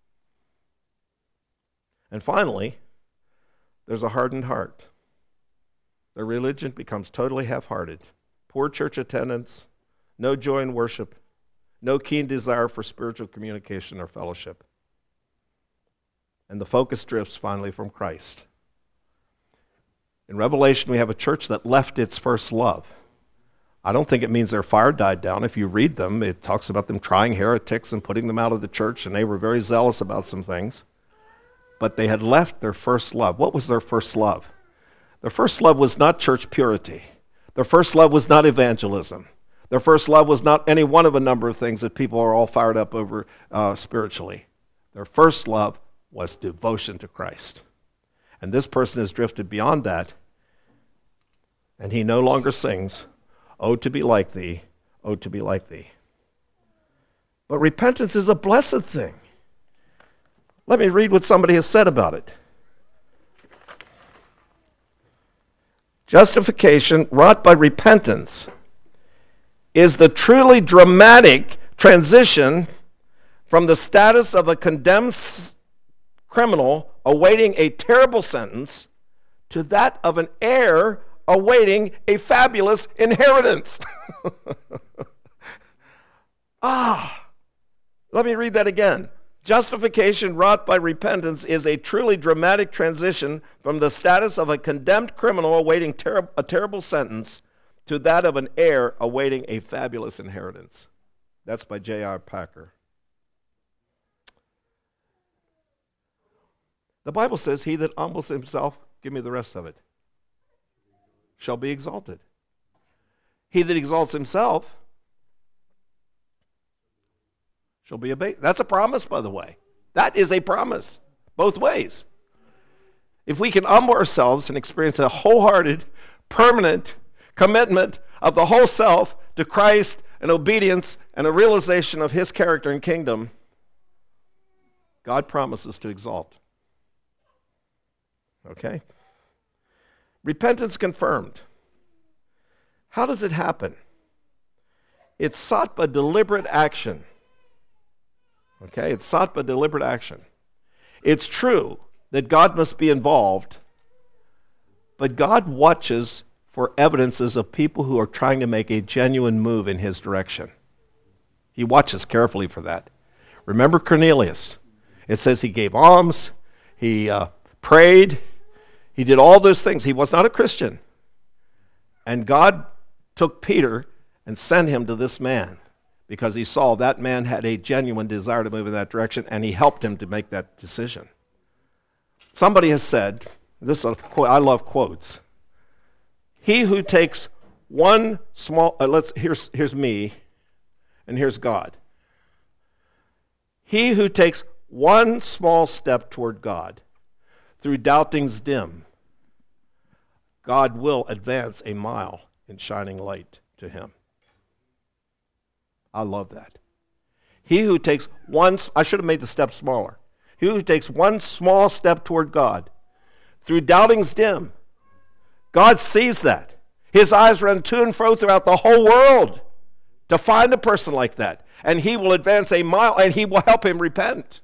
And finally, there's a hardened heart. Their religion becomes totally half-hearted. Poor church attendance, no joy in worship, no keen desire for spiritual communication or fellowship. And the focus drifts finally from Christ. In Revelation, we have a church that left its first love. I don't think it means their fire died down. If you read them, it talks about them trying heretics and putting them out of the church, and they were very zealous about some things. But they had left their first love. What was their first love? Their first love was not church purity. Their first love was not evangelism. Their first love was not any one of a number of things that people are all fired up over spiritually. Their first love was devotion to Christ. And this person has drifted beyond that, and he no longer sings, "Oh, to be like thee, oh, to be like thee." But repentance is a blessed thing. Let me read what somebody has said about it. Justification wrought by repentance is the truly dramatic transition from the status of a condemned criminal awaiting a terrible sentence to that of an heir awaiting a fabulous inheritance. Let me read that again. Justification wrought by repentance is a truly dramatic transition from the status of a condemned criminal awaiting a terrible sentence to that of an heir awaiting a fabulous inheritance. That's by J.I. Packer. The Bible says, he that humbles himself, give me the rest of it, shall be exalted. He that exalts himself shall be abased. That's a promise, by the way. That is a promise, both ways. If we can humble ourselves and experience a wholehearted, permanent commitment of the whole self to Christ and obedience and a realization of his character and kingdom, God promises to exalt. Okay? Repentance confirmed. How does it happen? It's sought by deliberate action. Okay? It's sought by deliberate action. It's true that God must be involved, but God watches for evidences of people who are trying to make a genuine move in his direction. He watches carefully for that. Remember Cornelius. It says he gave alms, he prayed, he did all those things. He was not a Christian. And God took Peter and sent him to this man because he saw that man had a genuine desire to move in that direction, and he helped him to make that decision. Somebody has said, this is a quote, I love quotes. He who takes one small, here's me, and here's God. He who takes one small step toward God through doubting's dim, God will advance a mile in shining light to him. I love that. He who takes one, I should have made the step smaller. He who takes one small step toward God through doubting's dim, God sees that. His eyes run to and fro throughout the whole world to find a person like that. And he will advance a mile, and he will help him repent.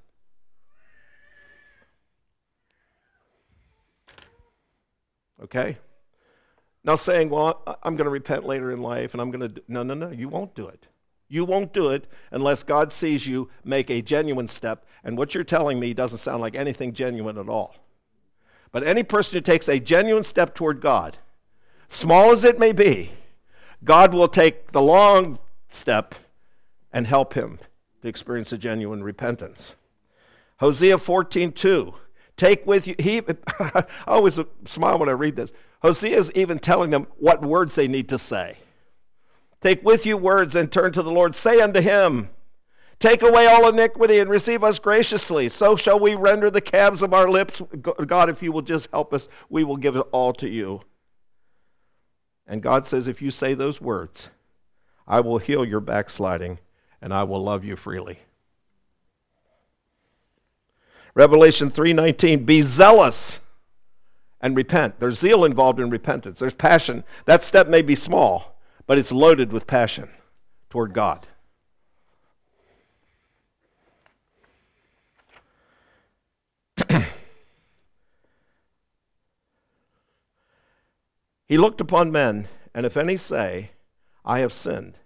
Okay? Now saying, well, I'm going to repent later in life, and I'm going to... No, you won't do it. You won't do it unless God sees you make a genuine step, and what you're telling me doesn't sound like anything genuine at all. But any person who takes a genuine step toward God, small as it may be, God will take the long step and help him to experience a genuine repentance. Hosea 14:2. Take with you, I always smile when I read this. Hosea is even telling them what words they need to say. Take with you words and turn to the Lord. Say unto him, take away all iniquity and receive us graciously. So shall we render the calves of our lips. God, if you will just help us, we will give it all to you. And God says, if you say those words, I will heal your backsliding and I will love you freely. Revelation 3:19, be zealous and repent. There's zeal involved in repentance. There's passion. That step may be small, but it's loaded with passion toward God. He looked upon men, and if any say, I have sinned.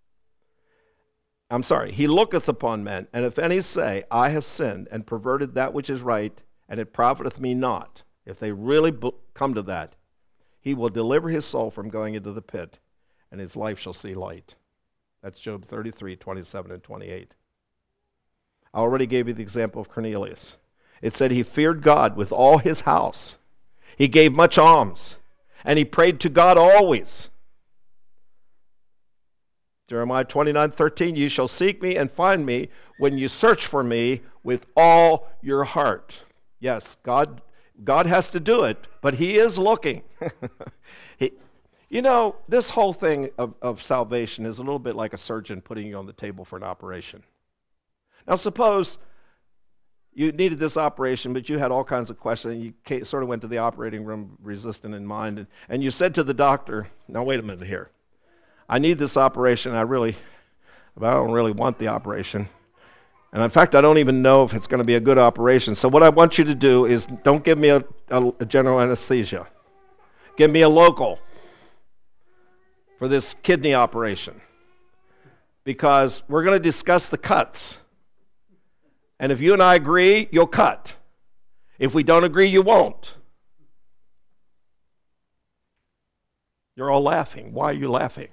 He looketh upon men, and if any say, I have sinned and perverted that which is right, and it profiteth me not, if they really come to that, he will deliver his soul from going into the pit, and his life shall see light. That's Job 33:27 and 28. I already gave you the example of Cornelius. It said he feared God with all his house. He gave much alms, and he prayed to God always. Jeremiah 29:13, you shall seek me and find me when you search for me with all your heart. Yes, God has to do it, but he is looking. This whole thing of salvation is a little bit like a surgeon putting you on the table for an operation. Now suppose you needed this operation, but you had all kinds of questions, and you sort of went to the operating room resistant in mind, and you said to the doctor, now wait a minute here. I need this operation, but I don't really want the operation. And in fact, I don't even know if it's going to be a good operation. So what I want you to do is don't give me a general anesthesia. Give me a local for this kidney operation. Because we're going to discuss the cuts. And if you and I agree, you'll cut. If we don't agree, you won't. You're all laughing. Why are you laughing?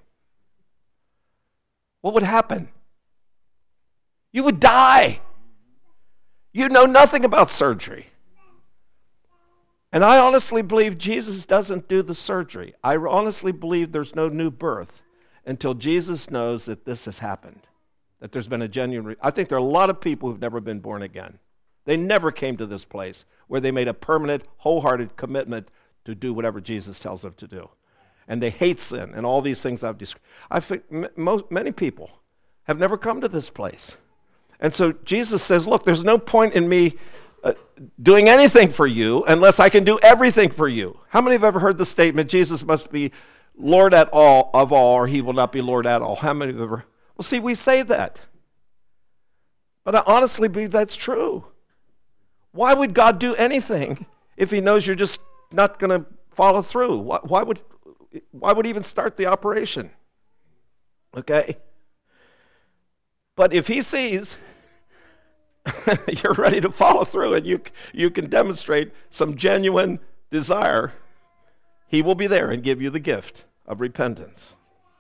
What would happen? You would die. You know nothing about surgery. And I honestly believe Jesus doesn't do the surgery. I honestly believe there's no new birth until Jesus knows that this has happened, that there's been a genuine... I think there are a lot of people who've never been born again. They never came to this place where they made a permanent, wholehearted commitment to do whatever Jesus tells them to do. And they hate sin and all these things I've described. I think many people have never come to this place. And so Jesus says, look, there's no point in me doing anything for you unless I can do everything for you. How many have ever heard the statement, Jesus must be Lord of all, or he will not be Lord at all? How many have ever? Well, see, we say that. But I honestly believe that's true. Why would God do anything if he knows you're just not going to follow through? Why would he even start the operation? Okay? But if he sees you're ready to follow through and you can demonstrate some genuine desire, he will be there and give you the gift of repentance.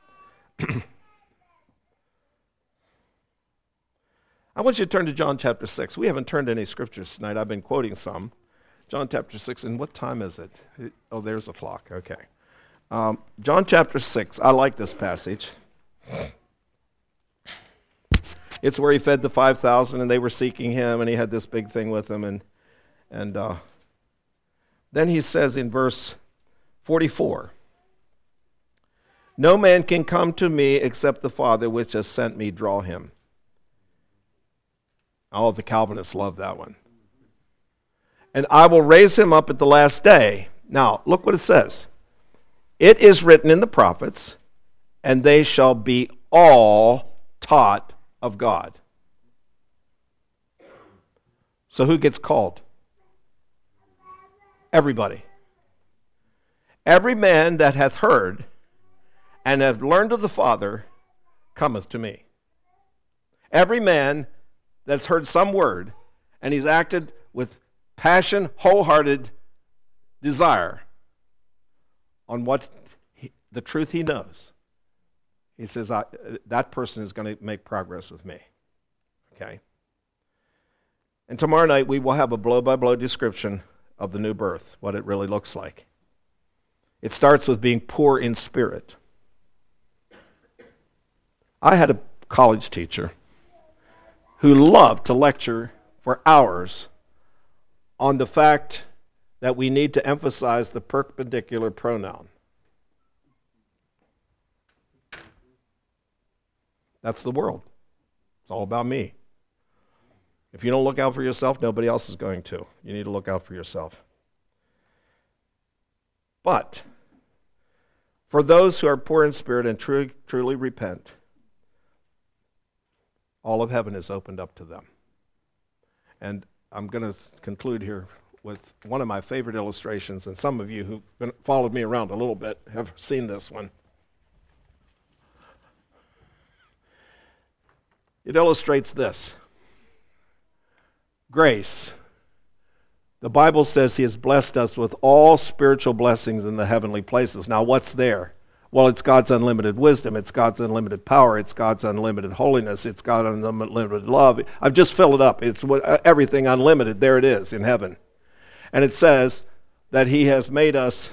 I want you to turn to John chapter 6. We haven't turned to any scriptures tonight. I've been quoting some. John chapter 6, and what time is it? Oh, there's a clock. Okay. John chapter 6. I like this passage. It's where he fed the 5,000, and they were seeking him, and he had this big thing with them. And then he says in verse 44, no man can come to me except the Father which has sent me draw him. All of the Calvinists love that one. And I will raise him up at the last day. Now, look what it says. It is written in the prophets, and they shall be all taught of God. So who gets called? Everybody. Every man that hath heard and hath learned of the Father cometh to me. Every man that's heard some word and he's acted with passion, wholehearted desire on what the truth he knows, he says, that person is going to make progress with me. Okay? And tomorrow night we will have a blow-by-blow description of the new birth, what it really looks like. It starts with being poor in spirit. I had a college teacher who loved to lecture for hours on the fact that we need to emphasize the perpendicular pronoun. That's the world. It's all about me. If you don't look out for yourself, nobody else is going to. You need to look out for yourself. But for those who are poor in spirit and truly repent, all of heaven is opened up to them. And I'm going to conclude here with one of my favorite illustrations, and some of you who've followed me around a little bit have seen this one. It illustrates this. Grace. The Bible says he has blessed us with all spiritual blessings in the heavenly places. Now, what's there? Well, it's God's unlimited wisdom. It's God's unlimited power. It's God's unlimited holiness. It's God's unlimited love. I've just filled it up. It's everything unlimited. There it is in heaven. And it says that he has made us...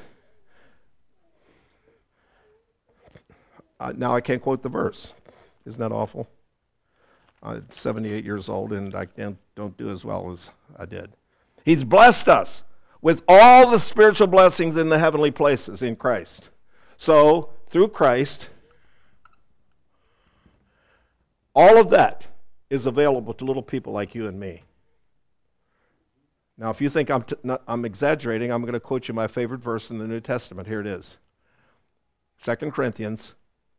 now I can't quote the verse. Isn't that awful? I'm 78 years old, and I don't do as well as I did. He's blessed us with all the spiritual blessings in the heavenly places in Christ. So, through Christ, all of that is available to little people like you and me. Now, if you think I'm exaggerating, I'm going to quote you my favorite verse in the New Testament. Here it is. 2 Corinthians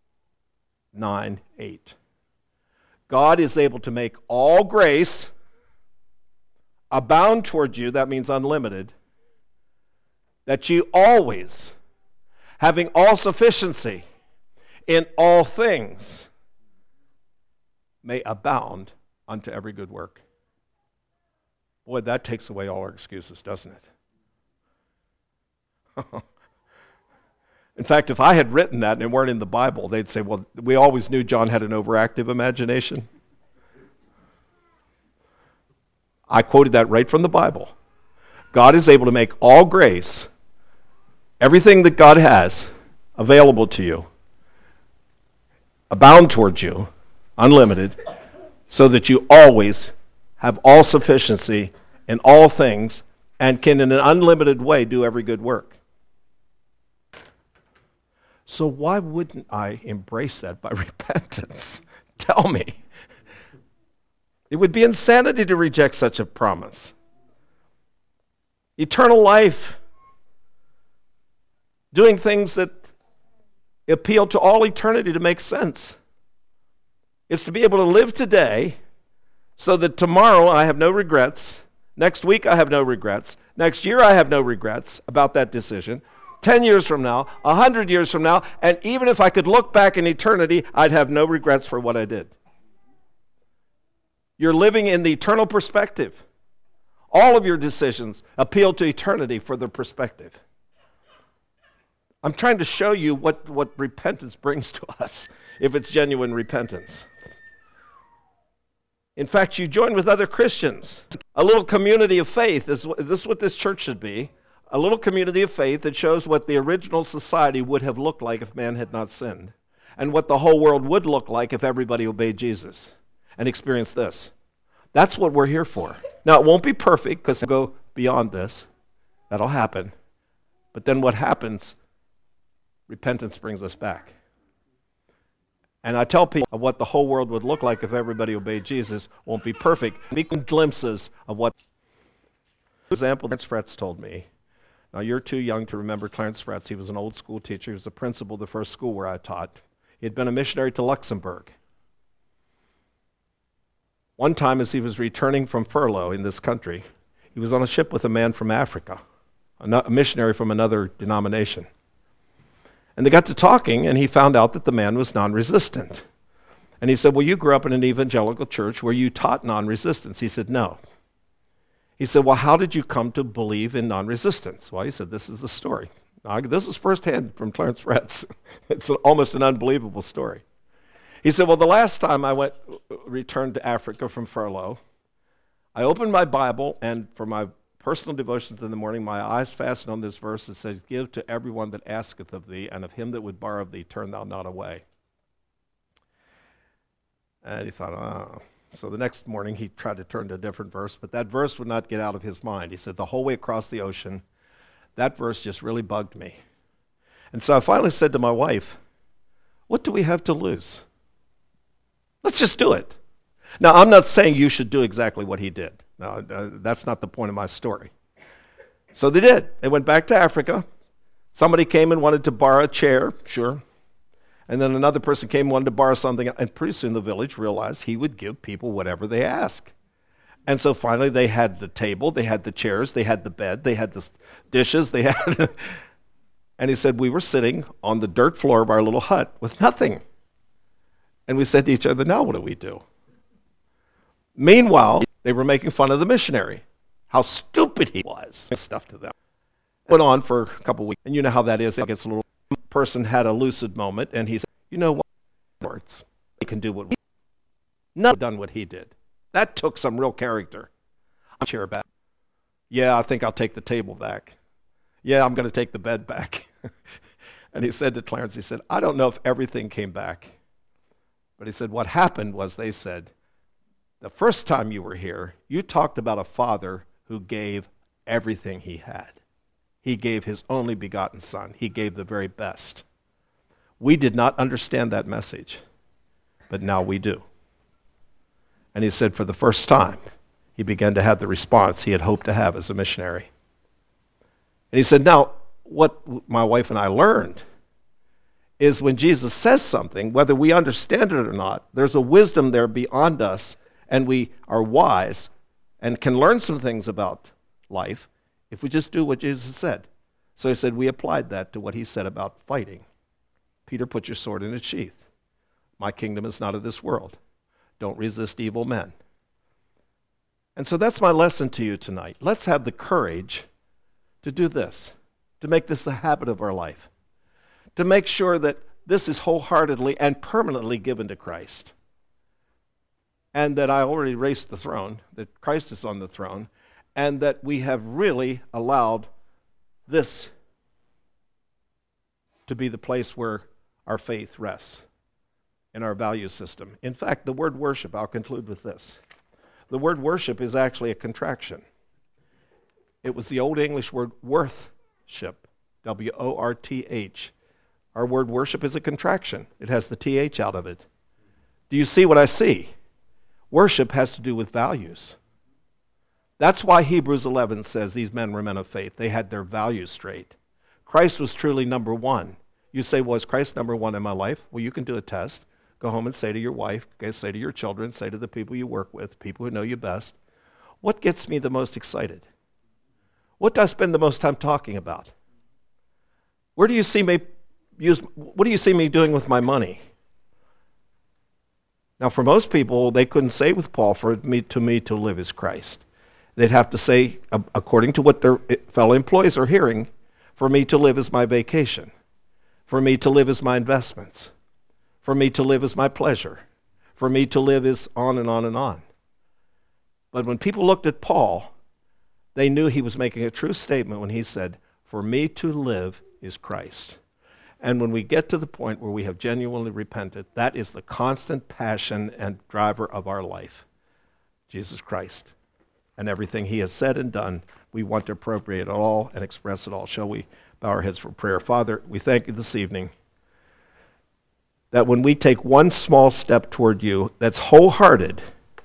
9:8. God is able to make all grace abound toward you, that means unlimited, that you always, having all sufficiency in all things, may abound unto every good work. Boy, that takes away all our excuses, doesn't it? In fact, if I had written that and it weren't in the Bible, they'd say, well, we always knew John had an overactive imagination. I quoted that right from the Bible. God is able to make all grace, everything that God has available to you, abound towards you, unlimited, so that you always have all sufficiency in all things and can in an unlimited way do every good work. So why wouldn't I embrace that by repentance? Tell me. It would be insanity to reject such a promise. Eternal life, doing things that appeal to all eternity to make sense. It's to be able to live today so that tomorrow I have no regrets, next week I have no regrets, next year I have no regrets about that decision, 10 years from now, 100 years from now, and even if I could look back in eternity, I'd have no regrets for what I did. You're living in the eternal perspective. All of your decisions appeal to eternity for the perspective. I'm trying to show you what repentance brings to us, if it's genuine repentance. In fact, you join with other Christians. A little community of faith, this is what this church should be. A little community of faith that shows what the original society would have looked like if man had not sinned, and what the whole world would look like if everybody obeyed Jesus and experienced this. That's what we're here for. Now, it won't be perfect because we'll go beyond this. That'll happen. But then what happens? Repentance brings us back. And I tell people what the whole world would look like if everybody obeyed Jesus won't be perfect. We can glimpses of what. For example, Clarence Fretz told me. Now, you're too young to remember Clarence Fretz. He was an old school teacher. He was the principal of the first school where I taught. He had been a missionary to Luxembourg. One time as he was returning from furlough in this country, he was on a ship with a man from Africa, a missionary from another denomination. And they got to talking, and he found out that the man was non-resistant. And he said, well, you grew up in an evangelical church where you taught non-resistance. He said, no. He said, well, how did you come to believe in non-resistance? Well, he said, this is the story. Now, this is firsthand from Clarence Fretz. It's almost an unbelievable story. He said, well, the last time I returned to Africa from furlough, I opened my Bible, and for my personal devotions in the morning, my eyes fastened on this verse that says, give to everyone that asketh of thee, and of him that would borrow of thee, turn thou not away. And he thought, oh. So the next morning, he tried to turn to a different verse, but that verse would not get out of his mind. He said, the whole way across the ocean, that verse just really bugged me. And so I finally said to my wife, what do we have to lose? Let's just do it. Now, I'm not saying you should do exactly what he did. No, that's not the point of my story. So they did. They went back to Africa. Somebody came and wanted to borrow a chair, sure. And then another person came and wanted to borrow something. And pretty soon the village realized he would give people whatever they ask. And so finally they had the table, they had the chairs, they had the bed, they had the dishes, they had... And he said, we were sitting on the dirt floor of our little hut with nothing. And we said to each other, now what do we do? Meanwhile, they were making fun of the missionary, how stupid he was. Stuff to them. It went on for a couple weeks. And you know how that is. It gets a little... person had a lucid moment, and he said, you know what? Words. He can do what we... None done what he did. That took some real character. I'm sure about it. Yeah, I think I'll take the table back. Yeah, I'm going to take the bed back. And he said to Clarence, he said, I don't know if everything came back. But he said, what happened was they said, the first time you were here, you talked about a father who gave everything he had. He gave his only begotten son. He gave the very best. We did not understand that message, but now we do. And he said for the first time, he began to have the response he had hoped to have as a missionary. And he said, now, what my wife and I learned is when Jesus says something, whether we understand it or not, there's a wisdom there beyond us, and we are wise and can learn some things about life if we just do what Jesus said. So he said we applied that to what he said about fighting. Peter, put your sword in its sheath. My kingdom is not of this world. Don't resist evil men. And so that's my lesson to you tonight. Let's have the courage to do this, to make this a habit of our life, to make sure that this is wholeheartedly and permanently given to Christ, and that I already raised the throne, that Christ is on the throne, and that we have really allowed this to be the place where our faith rests in our value system. In fact, the word worship, I'll conclude with this. The word worship is actually a contraction. It was the Old English word worthship, W-O-R-T-H. Our word worship is a contraction. It has the T-H out of it. Do you see what I see? Worship has to do with values. That's why Hebrews 11 says these men were men of faith. They had their values straight. Christ was truly number one. You say, well, is Christ number one in my life? Well, you can do a test. Go home and say to your wife, say to your children, say to the people you work with, people who know you best, what gets me the most excited? What do I spend the most time talking about? What do you see me doing with my money? Now, for most people, they couldn't say with Paul, for me to live is Christ. They'd have to say, according to what their fellow employees are hearing, for me to live is my vacation. For me to live is my investments. For me to live is my pleasure. For me to live is on and on and on. But when people looked at Paul, they knew he was making a true statement when he said, for me to live is Christ. And when we get to the point where we have genuinely repented, that is the constant passion and driver of our life. Jesus Christ. And everything he has said and done, we want to appropriate it all and express it all. Shall we bow our heads for prayer? Father, we thank you this evening that when we take one small step toward you that's wholehearted,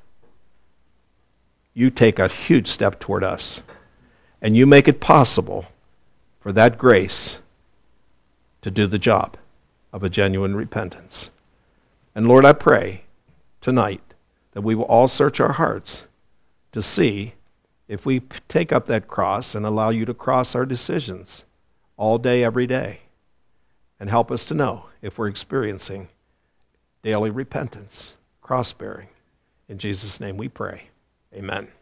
you take a huge step toward us. And you make it possible for that grace to do the job of a genuine repentance. And Lord, I pray tonight that we will all search our hearts to see if we take up that cross and allow you to cross our decisions all day, every day, and help us to know if we're experiencing daily repentance, cross-bearing. In Jesus' name we pray. Amen.